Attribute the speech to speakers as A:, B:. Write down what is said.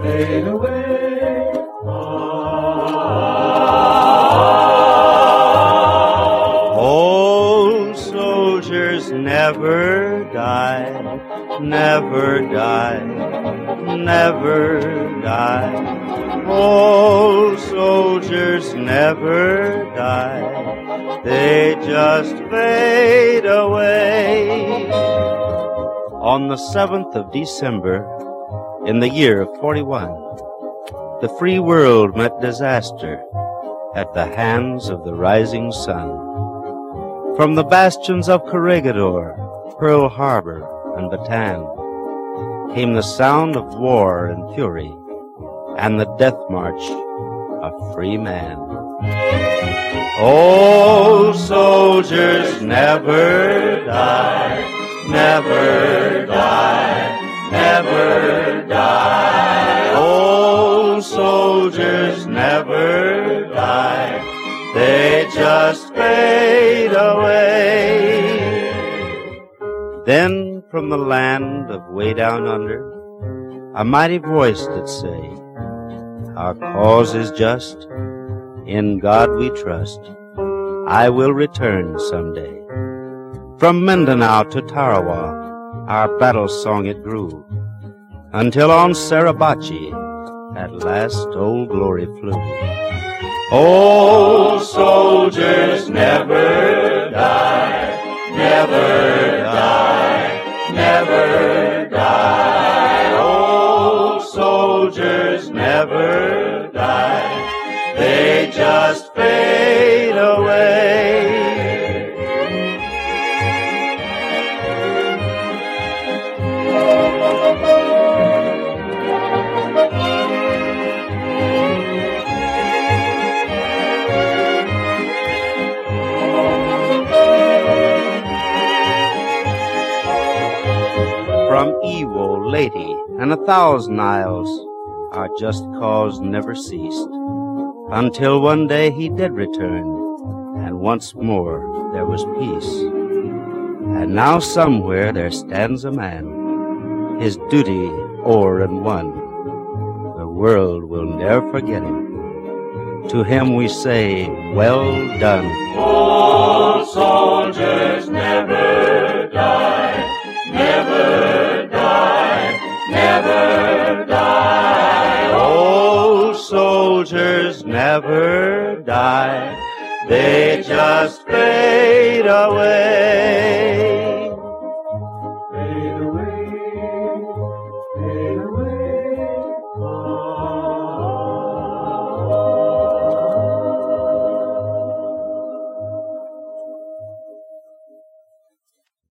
A: fade away.
B: Old soldiers never die, never die, never die. Old soldiers never die, they just fade away. On the 7th of December, in the year of 41, the free world met disaster at the hands of the rising sun. From the bastions of Corregidor, Pearl Harbor, and Bataan came the sound of war and fury and the death march of free man. Old soldiers never die, never die, never die. Old soldiers never die, they just fade away. Then from the land of way down under, a mighty voice did say, our cause is just, in God we trust, I will return someday. From Mindanao to Tarawa, our battle song it grew, until on Sarabachi, at last Old Glory flew. Old soldiers never die, never die, never die. Old soldiers never die, they just fade away. From Iwo, Leyte, and 1,000 isles, our just cause never ceased, until one day he did return, and once more there was peace. And now somewhere there stands a man, his duty o'er and won. The world will ne'er forget him. To him we say, well done.
A: Old soldiers never die, never die, never die.
B: Old soldiers never die, they